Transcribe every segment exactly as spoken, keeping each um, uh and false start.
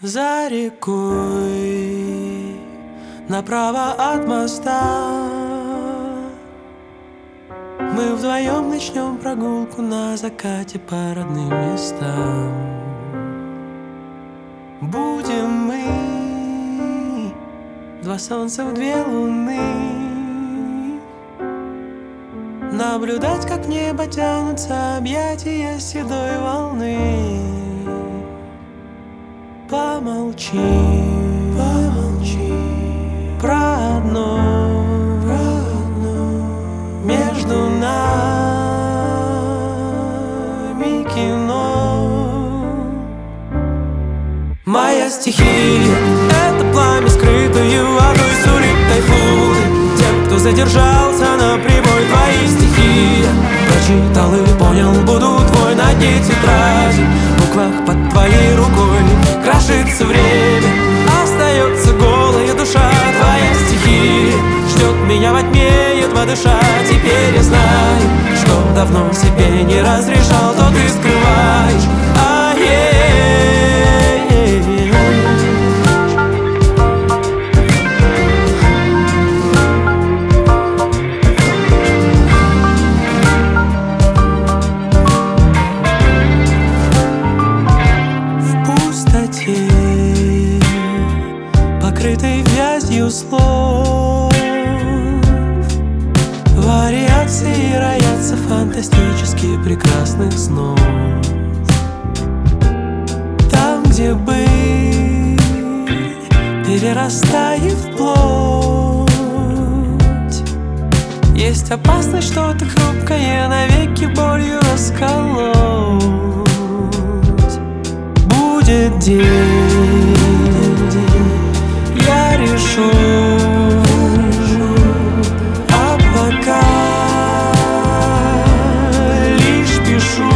За рекой, направо от моста, мы вдвоем начнем прогулку на закате по родным местам. Будем мы два солнца в две луны, наблюдать, как в небо тянутся объятия седой волны. Помолчи, помолчи про одно, про одно. Между нами кино. Моя стихия — это пламя, скрытое водой, сулит тайфуны тем, кто задержался на прибой. Твои стихи прочитал и понял, буду твой на дне тетради. В буквах под твоей рукой крошится время, остается голая душа. Твоя стихия ждет меня во тьме, едва дыша. Теперь я знаю, что давно себе не разрешал, то ты скрываешь. Покрытой вязью слов, вариации роятся фантастически прекрасных снов. Там, где быль перерастает в плоть, есть опасность что-то хрупкое навеки болью расколоть. Будет день, я решу, а пока лишь пишу.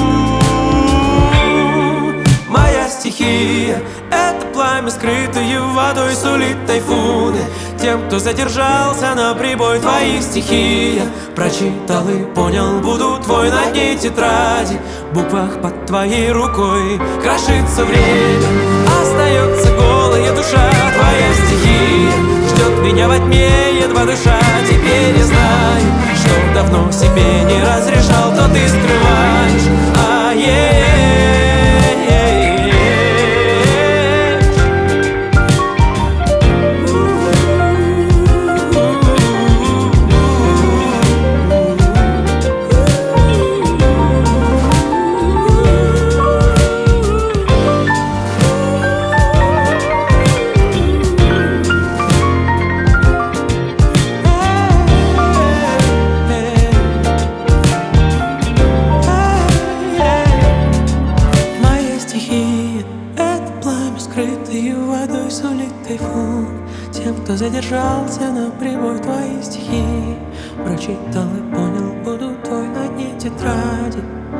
Моя стихия — это пламя, скрытое водой, сулит тайфуны тем, кто задержался на прибой. Твои стихи я прочитал и понял, буду твой на дне тетради. В буквах под твоей рукой крошится время, остается голая душа. Твоя стихия ждет меня во тьме, едва дыша. Теперь я знаю, что давно себе не разрешал, то ты скрываешь. Скрытые водой сулит тайфун тем, кто задержался на прибой. Твои стихи прочитал и понял, буду твой на дне тетради.